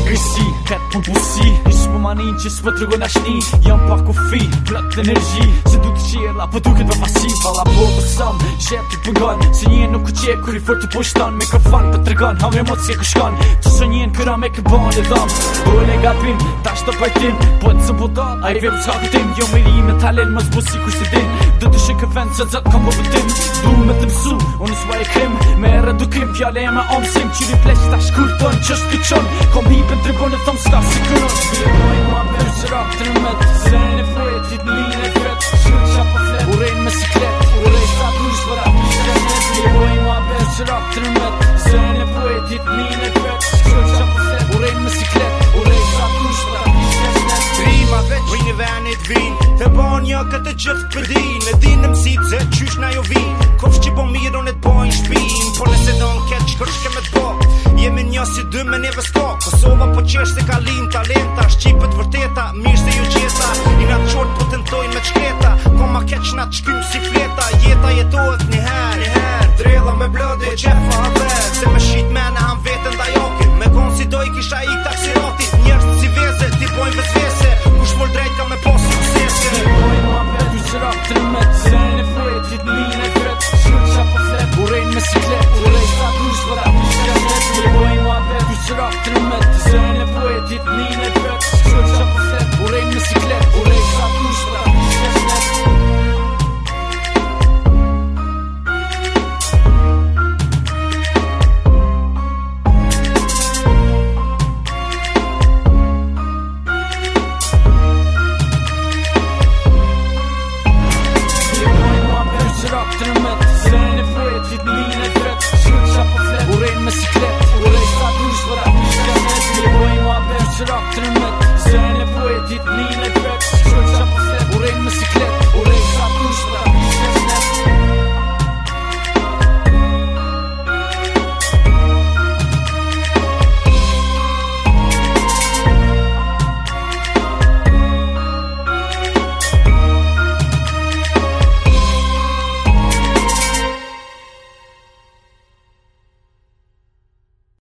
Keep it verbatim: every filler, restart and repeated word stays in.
agresi, ket më busi Ish më manin që s'pë të rëgon ashni Jam pa kufi, plët energji Se du të qela, po duket për pasiv Falla po pësëm, shet të pëngon Se njën nuk u qe, kur i fort të pushton Mikrofon për të rëgon, ham emocije ku shkon Që së njën këra me këbon e dham Bole gabim, tash të pajtim Po të zëmbutat, a i vem s'ka këtim Jo me li me talent, më zbusi kur si din Do të shë këvend që zëtë kam po vëtim Du me të mësu, unë s'va e krim Me redukim, fjale e me omsim Qyri pleq ta shkurton, që shkyqon Kom hipën tribun e thom s'ka si kënon Bojnë mua për që rap të rëmet Zërën e fret, hit në linë e fret Shkut qa pa flet, urejnë me siklet Urej sa dush për rap një shrenet Bojnë mua për që rap të rëmet Zërën e fret, hit në linë e fret Shkut qa pa flet, urejnë me siklet Urej sa dush për rap një shrenet Rima veç, vrin i venit vin Të bon një këtë gjithë përdin E din në mësit se qysh na jo vin Kofsh që po mirë unë e të bojnë shpin Po nëse do në ketë qëkër shke me të bo Jemi një si dy me neve s'ka Kosova po qesh se kalin talenta Shqipët vërteta, mirë se ju gjeta I nga të qort po tentojnë me qketa Ko ma keq na të shkym si fleta Jeta jetohet një her, një her Drella me blodi, po qefa haver Se me shqit mene ham vetën da jokin Me konë si doj kisha i taksiratit Njerës si veze, ti bojnë vezvese Kush vol drejt ka me pas suksese Bojnë mua për dy që rap të rëmet Zërën e fret, hit në linë e fret Shkut qa pa flet, urejnë me siklet Urej sa dush për rap një shrenet Bojnë mua për dy që rap të rëmet